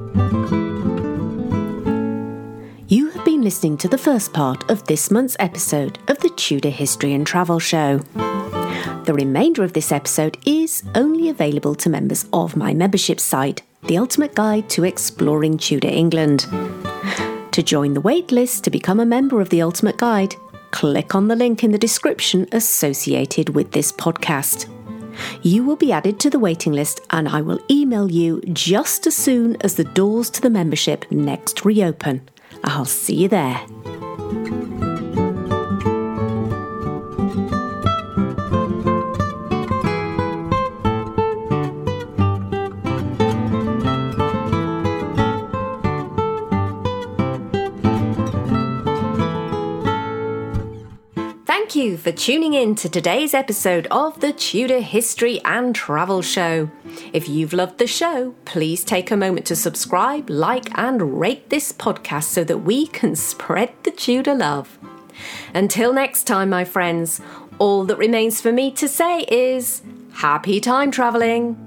You have been listening to the first part of this month's episode of the Tudor History and Travel Show. The remainder of this episode is only available to members of my membership site, The Ultimate Guide to Exploring Tudor England. To join the waitlist to become a member of The Ultimate Guide, click on the link in the description associated with this podcast. You will be added to the waiting list and I will email you just as soon as the doors to the membership next reopen. I'll see you there. Thank you for tuning in to today's episode of the Tudor History and Travel Show. If you've loved the show, please take a moment to subscribe, like and rate this podcast so that we can spread the Tudor love. Until next time, my friends, all that remains for me to say is happy time travelling.